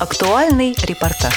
Актуальный репортаж.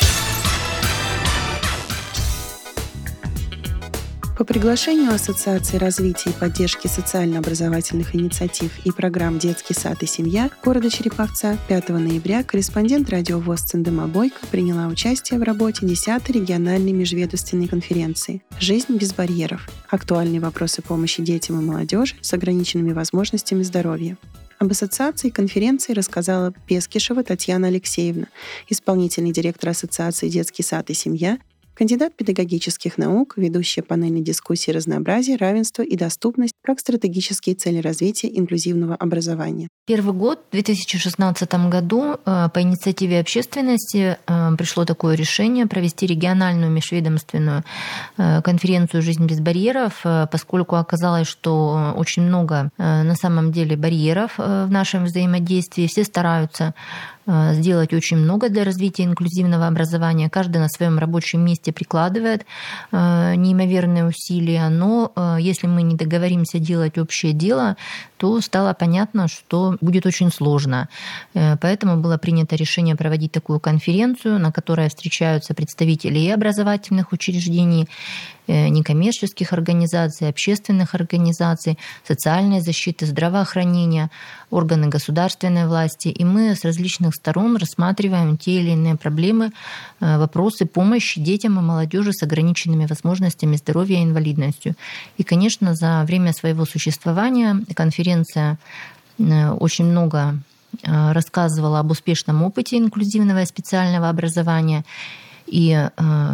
По приглашению Ассоциации развития и поддержки социально-образовательных инициатив и программ «Детский сад и семья» города Череповца 5 ноября корреспондент радио ВОС Цендема Бойко приняла участие в работе 10-й региональной межведомственной конференции «Жизнь без барьеров. Актуальные вопросы помощи детям и молодежи с ограниченными возможностями здоровья». Об ассоциации конференции рассказала Пескишева Татьяна Алексеевна, исполнительный директор Ассоциации «Детский сад и семья», кандидат педагогических наук, ведущая панельной дискуссии «Разнообразие, равенство и доступность как стратегические цели развития инклюзивного образования». Первый год, в 2016 году, по инициативе общественности пришло такое решение провести региональную межведомственную конференцию «Жизнь без барьеров», поскольку оказалось, что очень много на самом деле барьеров в нашем взаимодействии. Все стараются сделать очень много для развития инклюзивного образования. Каждый на своем рабочем месте прикладывает неимоверные усилия, но если мы не договоримся делать общее дело, то стало понятно, что будет очень сложно. Поэтому было принято решение проводить такую конференцию, на которой встречаются представители и образовательных учреждений, некоммерческих организаций, общественных организаций, социальной защиты, здравоохранения, органы государственной власти. И мы с различных сторон рассматриваем те или иные проблемы, вопросы помощи детям и молодежи с ограниченными возможностями здоровья и инвалидностью. И, конечно, за время своего существования конференция очень много рассказывала об успешном опыте инклюзивного и специального образования. И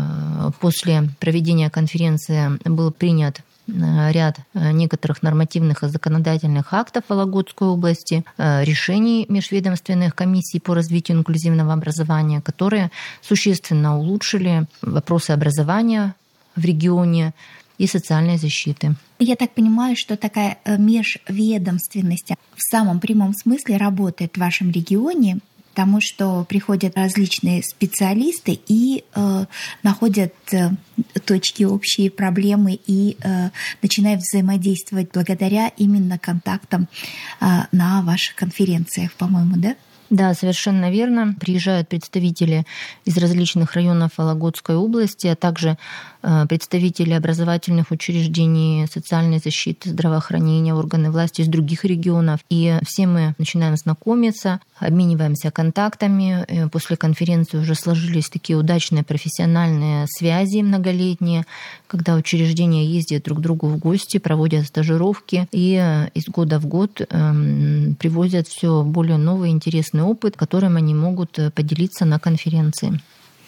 после проведения конференции был принят ряд некоторых нормативных и законодательных актов Вологодской области, решений межведомственных комиссий по развитию инклюзивного образования, которые существенно улучшили вопросы образования в регионе и социальной защиты. Я так понимаю, что такая межведомственность в самом прямом смысле работает в вашем регионе, потому что приходят различные специалисты и находят точки общие, проблемы и начинают взаимодействовать благодаря именно контактам на ваших конференциях, по-моему, да? Да, совершенно верно. Приезжают представители из различных районов Вологодской области, а также представители образовательных учреждений, социальной защиты, здравоохранения, органы власти из других регионов. И все мы начинаем знакомиться, обмениваемся контактами. После конференции уже сложились такие удачные профессиональные связи многолетние, когда учреждения ездят друг к другу в гости, проводят стажировки и из года в год привозят все более новый интересный опыт, которым они могут поделиться на конференции.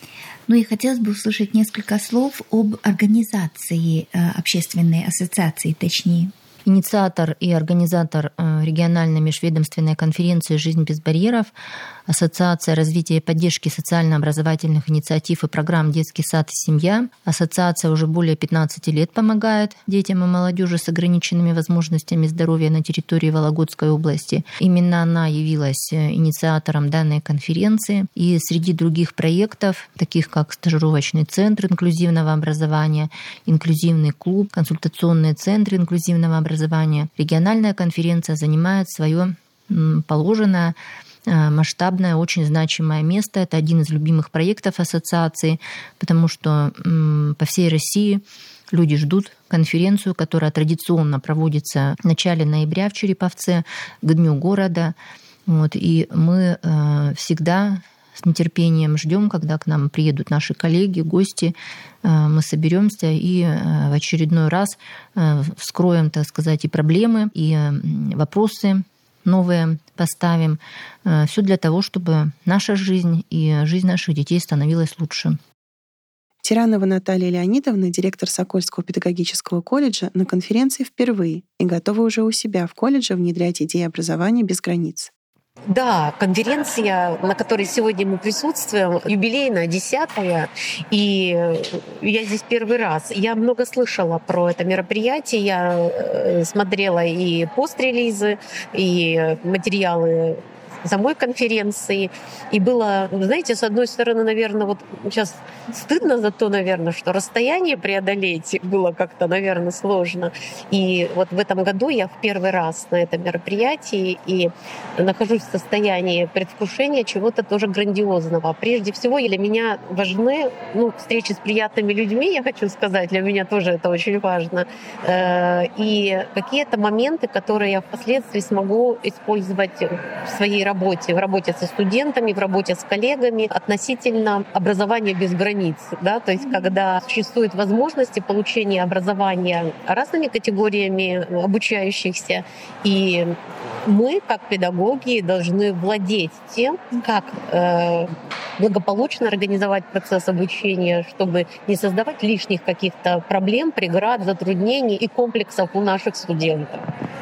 Ну и хотелось бы услышать несколько слов об организации общественной ассоциации, точнее. Инициатор и организатор региональной межведомственной конференции «Жизнь без барьеров», Ассоциация развития и поддержки социально-образовательных инициатив и программ «Детский сад и семья». Ассоциация уже более 15 лет помогает детям и молодежи с ограниченными возможностями здоровья на территории Вологодской области. Именно она явилась инициатором данной конференции. И среди других проектов, таких как стажировочный центр инклюзивного образования, инклюзивный клуб, консультационные центры инклюзивного образования, региональная конференция занимает свое положенное масштабное, очень значимое место. Это один из любимых проектов ассоциации, потому что по всей России люди ждут конференцию, которая традиционно проводится в начале ноября в Череповце, к Дню города. И мы всегда с нетерпением ждем, когда к нам приедут наши коллеги, гости. Мы соберемся и в очередной раз вскроем, так сказать, и проблемы, и вопросы новые поставим. Все для того, чтобы наша жизнь и жизнь наших детей становилась лучше. Тиранова Наталья Леонидовна, директор Сокольского педагогического колледжа, на конференции впервые и готова уже у себя в колледже внедрять идеи образования без границ. Да, конференция, на которой сегодня мы присутствуем, юбилейная, 10-я, и я здесь первый раз. Я много слышала про это мероприятие, я смотрела и пост-релизы, и материалы самой конференции. И было, знаете, с одной стороны, наверное, вот сейчас стыдно за то, наверное, что расстояние преодолеть было как-то, наверное, сложно. И вот в этом году я в первый раз на этом мероприятии и нахожусь в состоянии предвкушения чего-то тоже грандиозного. Прежде всего, для меня важны встречи с приятными людьми, я хочу сказать, для меня тоже это очень важно. И какие-то моменты, которые я впоследствии смогу использовать в своей работе, в работе со студентами, в работе с коллегами относительно образования без границ. Да? То есть когда существуют возможности получения образования разными категориями обучающихся, и мы, как педагоги, должны владеть тем, как благополучно организовать процесс обучения, чтобы не создавать лишних каких-то проблем, преград, затруднений и комплексов у наших студентов.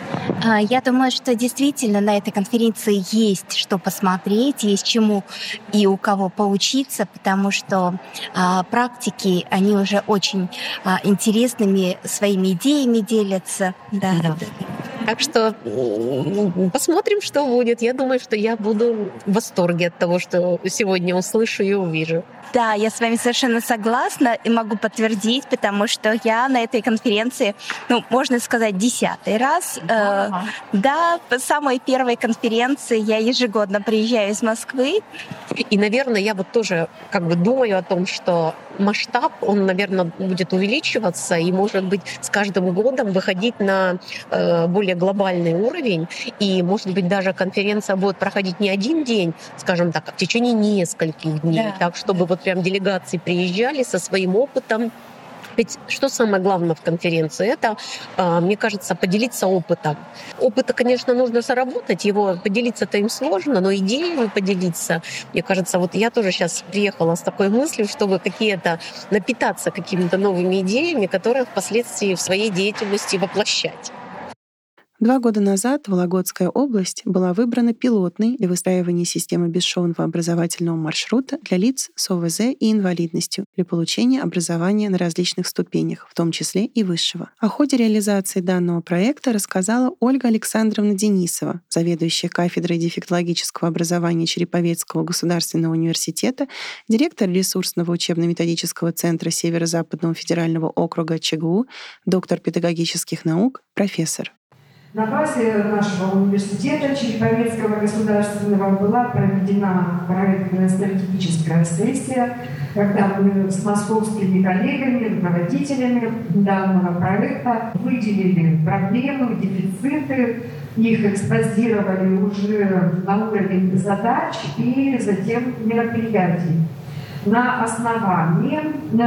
Я думаю, что действительно на этой конференции есть что посмотреть, есть чему и у кого поучиться, потому что практики, они уже очень интересными своими идеями делятся. Да. Так что посмотрим, что будет. Я думаю, что я буду в восторге от того, что сегодня услышу и увижу. Да, я с вами совершенно согласна и могу подтвердить, потому что я на этой конференции, можно сказать, 10-й раз. Да, по самой первой конференции я ежегодно приезжаю из Москвы. И, наверное, я вот тоже думаю о том, что масштаб, он, наверное, будет увеличиваться и, может быть, с каждым годом выходить на более глобальный уровень. И, может быть, даже конференция будет проходить не один день, скажем так, а в течение нескольких дней, да. Так, чтобы вот прям делегации приезжали со своим опытом. Ведь что самое главное в конференции? Это, мне кажется, поделиться опытом. Опыта, конечно, нужно заработать, его поделиться-то им сложно, но идеями поделиться, мне кажется, вот я тоже сейчас приехала с такой мыслью, чтобы какие-то напитаться какими-то новыми идеями, которые впоследствии в своей деятельности воплощать. 2 года назад Вологодская область была выбрана пилотной для выстраивания системы бесшовного образовательного маршрута для лиц с ОВЗ и инвалидностью для получения образования на различных ступенях, в том числе и высшего. О ходе реализации данного проекта рассказала Ольга Александровна Денисова, заведующая кафедрой дефектологического образования Череповецкого государственного университета, директор ресурсного учебно-методического центра Северо-Западного федерального округа ЧГУ, доктор педагогических наук, профессор. На базе нашего университета Череповецкого государственного была проведена проектная стратегическая сессия, когда мы с московскими коллегами, руководителями данного проекта выделили проблемы, дефициты, их экспозировали уже на уровень задач и затем мероприятий. На основании,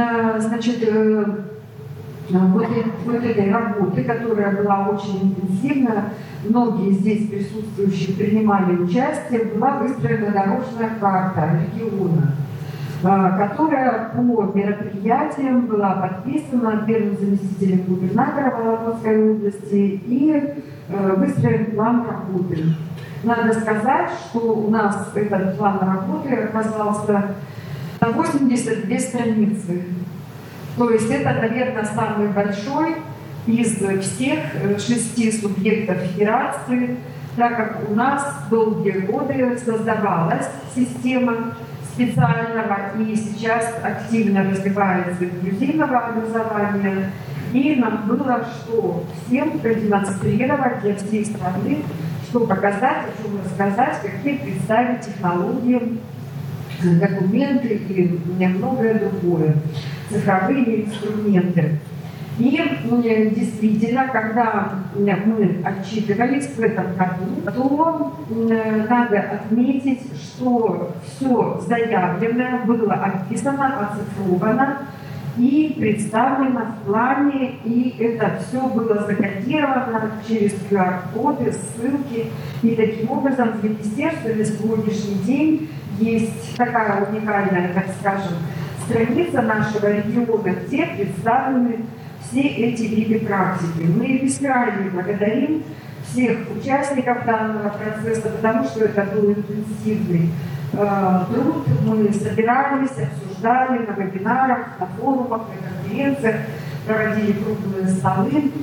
вот этой работы, которая была очень интенсивна, многие здесь присутствующие принимали участие, была выстроена дорожная карта региона, которая по мероприятиям была подписана первым заместителем губернатора Вологодской области и выстроен план работы. Надо сказать, что у нас этот план работы оказался на 82 страницы. То есть это, наверное, самый большой из всех 6 субъектов федерации, так как у нас долгие годы создавалась система специального и сейчас активно развивается инклюзивного образования. И нам было что всем продемонстрировать для всей страны, что показать, о чем рассказать, какие представить технологии, документы и многое другое, цифровые инструменты. И действительно, когда мы отчитывались в этом году, то надо отметить, что все заявленное было описано, оцифровано и представлено в плане, и это все было закодировано через QR-коды, ссылки. И таким образом в министерстве на сегодняшний день есть такая уникальная, так скажем, страница нашего региона, где представлены все эти виды практики. Мы бескрайне благодарим всех участников данного процесса, потому что это был интенсивный труд. Мы собирались, обсуждали на вебинарах, на форумах, на конференциях, проводили круглые столы.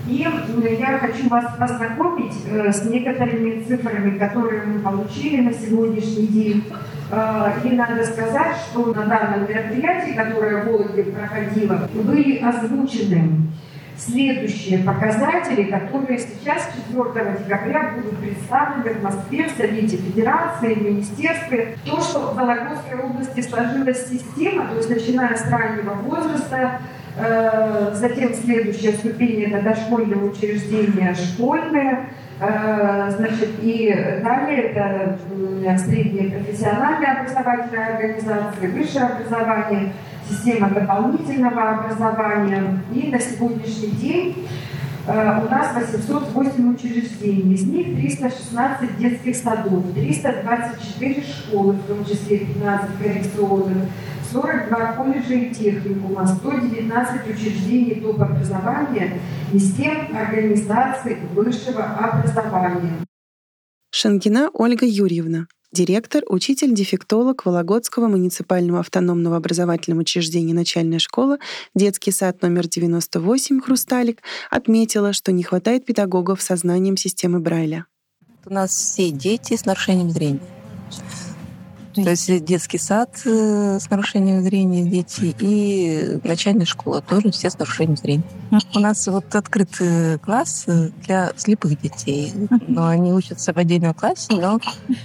И я хочу вас познакомить с некоторыми цифрами, которые мы получили на сегодняшний день. И надо сказать, что на данном мероприятии, которое в Вологде проходило, были озвучены следующие показатели, которые сейчас, 4 декабря, будут представлены в Москве, в Совете Федерации, в Министерстве. То, что в Вологодской области сложилась система, то есть начиная с раннего возраста, затем следующая ступень – это дошкольные учреждения, школьные, значит, и далее это средние профессиональные образовательные организации, высшее образование, система дополнительного образования. И на сегодняшний день у нас 808 учреждений, из них 316 детских садов, 324 школы, в том числе 15 коррекционных, 42 колледжа и техникума, 119 учреждений топ образования и 7 организаций высшего образования. Шангина Ольга Юрьевна, директор, учитель-дефектолог Вологодского муниципального автономного образовательного учреждения начальная школа, детский сад номер 98 «Хрусталик», отметила, что не хватает педагогов с знанием системы Брайля. У нас все дети с нарушением зрения. То есть детский сад с нарушением зрения дети и начальная школа тоже все с нарушением зрения. У нас вот открыт класс для слепых детей. Но они учатся в отдельном классе, но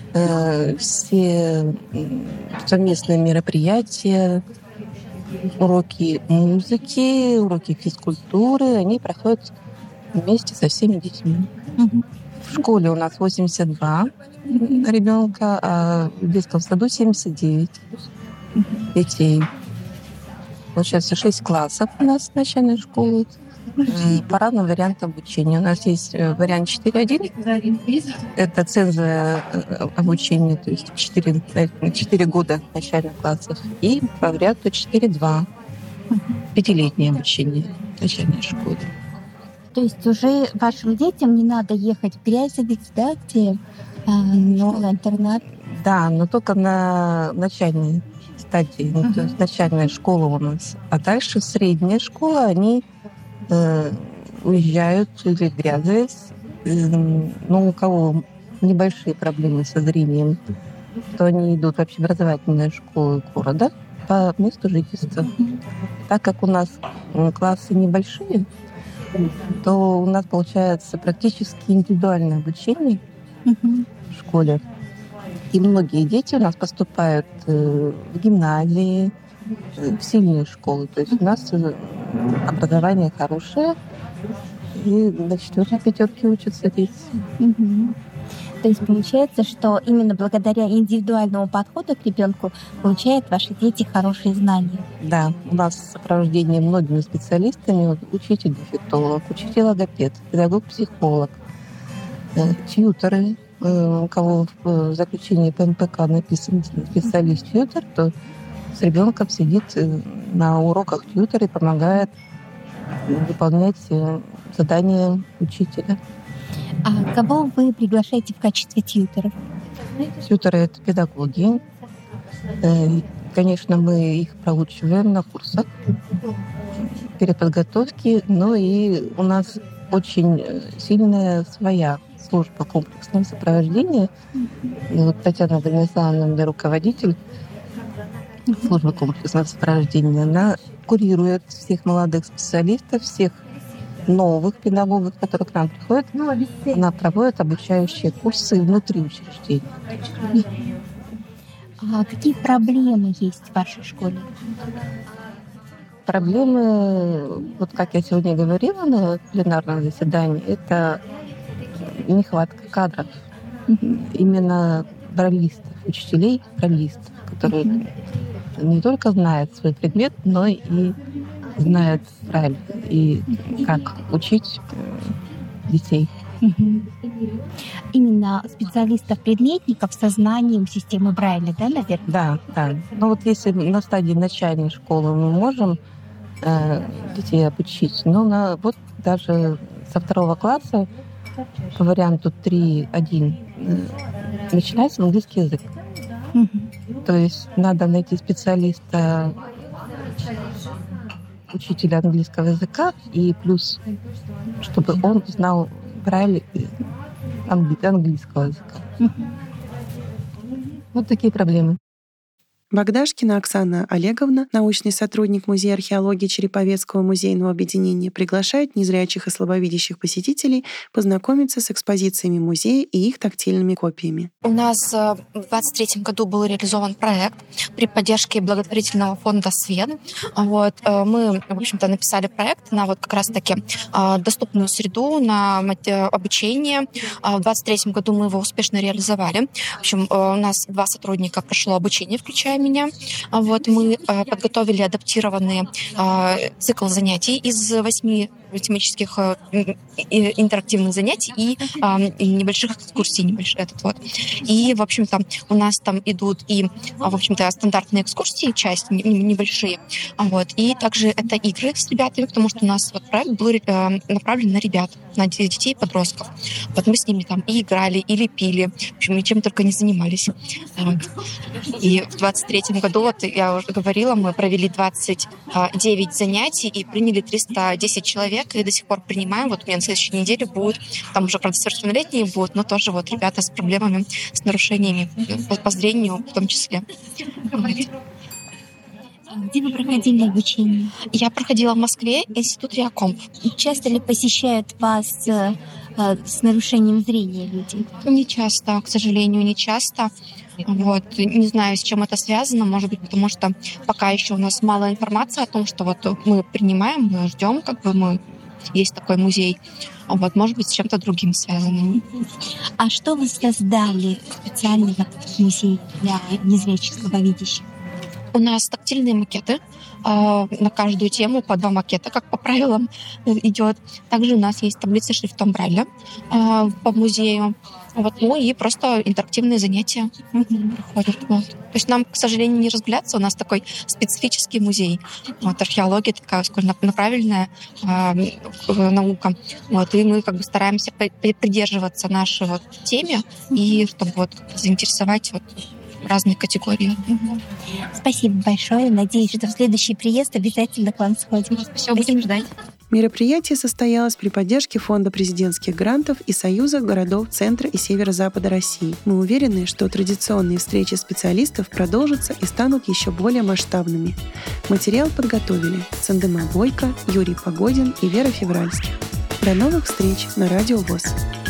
все совместные мероприятия, уроки музыки, уроки физкультуры, они проходят вместе со всеми детьми. В школе у нас 82 ребенка, а в детском саду 79 детей. Вот сейчас 6 классов у нас начальной школы по разным вариантам обучения. У нас есть вариант 4.1, это цензовое обучение, то есть 4 года начальных классов, и по варианту 4.2, 5-летнее обучение в начальной школе. То есть уже вашим детям не надо ехать в Грязовец, да, где интернат? Да, но только на начальной стадии, то есть начальная школа у нас. А дальше средняя школа, они уезжают или в Грязовец. Но у кого небольшие проблемы со зрением, то они идут в общеобразовательную школу города по месту жительства. Так как у нас классы небольшие, то у нас получается практически индивидуальное обучение в школе. И многие дети у нас поступают в гимназии, в сильные школы. То есть у нас образование хорошее, и на 4-й, 5-ке учатся дети. То есть получается, что именно благодаря индивидуальному подходу к ребенку получают ваши дети хорошие знания. Да, у нас сопровождение многими специалистами, учитель-дефектолог, учитель-логопед, педагог-психолог, тьюторы. У кого в заключении по МПК написан специалист-тьютор, то с ребенком сидит на уроках тьютор и помогает выполнять задания учителя. А кого вы приглашаете в качестве тьюторов? Тьюторы — это педагоги. Конечно, мы их проучиваем на курсах переподготовки, но и у нас очень сильная своя служба комплексного сопровождения. И вот Татьяна Даниславовна, руководитель службы комплексного сопровождения, она курирует всех молодых специалистов, всех новых педагогов, которые к нам приходят. Она проводит обучающие курсы внутри учреждения. А какие проблемы есть в вашей школе? Проблемы, вот как я сегодня говорила на пленарном заседании, это нехватка кадров. Именно брайлистов, учителей брайлистов, которые не только знают свой предмет, но и знают Брайль и как учить детей. Именно специалистов-предметников со знанием системы Брайля, да, наверное? Да. Ну вот если на стадии начальной школы мы можем детей обучить, но вот даже со 2 класса по варианту 3.1 начинается английский язык. То есть надо найти специалиста учителя английского языка, и плюс, чтобы он знал Брайль английского языка. Вот такие проблемы. Богдашкина Оксана Олеговна, научный сотрудник Музея археологии Череповецкого музейного объединения, приглашает незрячих и слабовидящих посетителей познакомиться с экспозициями музея и их тактильными копиями. У нас в 2023 году был реализован проект при поддержке благотворительного фонда «Свет». Мы, в общем-то, написали проект на как раз-таки доступную среду, на обучение. В 2023 году мы его успешно реализовали. В общем, у нас 2 сотрудника прошло обучение, включая меня. Мы подготовили адаптированный цикл занятий из 8 математических интерактивных занятий и небольших экскурсий. И, в общем-то, у нас там идут и, в общем-то, стандартные экскурсии, часть небольшие. И также это игры с ребятами, потому что у нас проект был направлен на ребят, на детей и подростков. Мы с ними там и играли, и лепили, в общем, и чем только не занимались. И в 23-м году, я уже говорила, мы провели 29 занятий и приняли 310 человек, и до сих пор принимаем. У меня на следующей неделе будут, там уже, правда, совершеннолетние будут, но тоже ребята с проблемами, с нарушениями по зрению в том числе. Где вы проходили обучение? Я проходила в Москве, институт Реакомп. Часто ли посещают вас с нарушением зрения люди? Не часто, к сожалению, не часто. Не знаю, с чем это связано. Может быть, потому что пока еще у нас мало информации о том, что мы принимаем, мы ждем, есть такой музей. Может быть, с чем-то другим связано. А что вы создали специально в музее для незрячих, слабовидящих? У нас тактильные макеты. На каждую тему по 2 макета, как по правилам идет. Также у нас есть таблицы шрифтом Брайля по музею. И просто интерактивные занятия проходят. То есть нам, к сожалению, не разгуляться. У нас такой специфический музей. Археология такая направленная наука. И мы стараемся придерживаться нашей теме и чтобы заинтересовать разные категории. Спасибо большое. Надеюсь, что в следующий приезд обязательно к вам сходим. Все, будем ждать. Мероприятие состоялось при поддержке Фонда президентских грантов и Союза городов Центра и Северо-Запада России. Мы уверены, что традиционные встречи специалистов продолжатся и станут еще более масштабными. Материал подготовили Цандема Бойко, Юрий Погодин и Вера Февральских. До новых встреч на Радио ВОС.